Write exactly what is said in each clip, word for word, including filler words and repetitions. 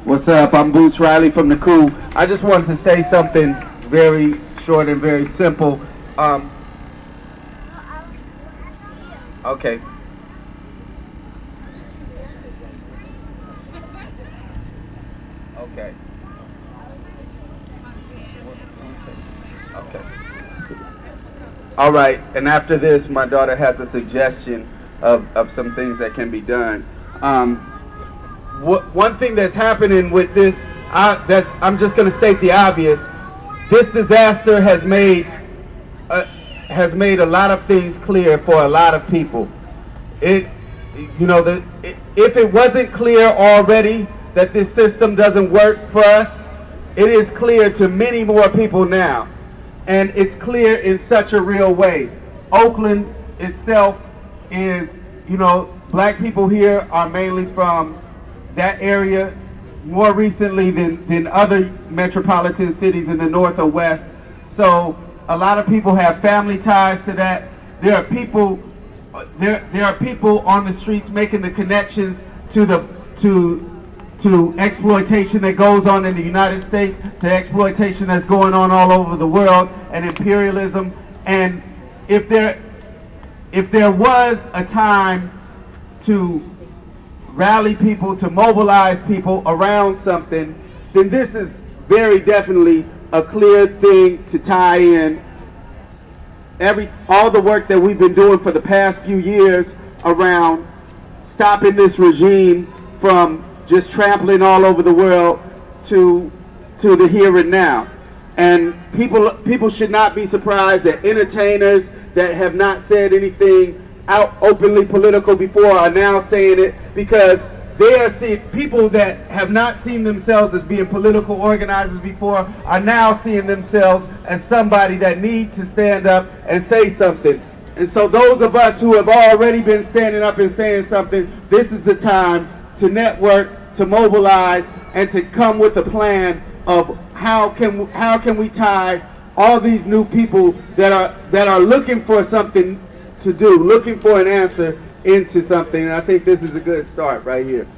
What's up? I'm Boots Riley from the Coup. I just wanted to say something very short and very simple. Um, okay. Okay. Okay. All right. And after this, my daughter has a suggestion of, of some things that can be done. Um, wh- one thing that's happening with this, I, that's, I'm just going to state the obvious. This disaster has made uh, has made a lot of things clear for a lot of people. It, you know, the, it, if it wasn't clear already that this system doesn't work for us, it is clear to many more people now, and it's clear in such a real way. Oakland itself is, you know, black people here are mainly from that area more recently than, than other metropolitan cities in the north or west. So a lot of people have family ties to that. There are people there there are people on the streets making the connections to the to to exploitation that goes on in the United States, to exploitation that's going on all over the world, and imperialism. And if there if there was a time to rally people, to mobilize people around something, then this is very definitely a clear thing to tie in every all the work that we've been doing for the past few years around stopping this regime from just trampling all over the world to to the here and now. And people people should not be surprised that entertainers that have not said anything out openly political before are now saying it, because they are seeing people that have not seen themselves as being political organizers before are now seeing themselves as somebody that need to stand up and say something. And so those of us who have already been standing up and saying something, this is the time to network, to mobilize, and to come with a plan of how can how can we tie all these new people that are that are looking for something to do, looking for an answer into something. And I think this is a good start right here.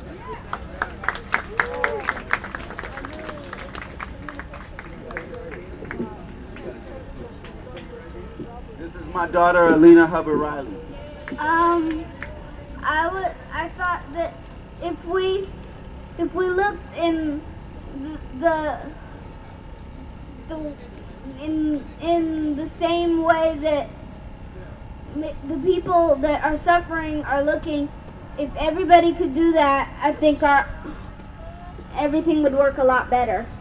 This is my daughter, Alina Hubbard Riley. Um, I would. I thought that if we, if we looked in the, the, in in the same way that the people that are suffering are looking, if everybody could do that, I think our everything would work a lot better.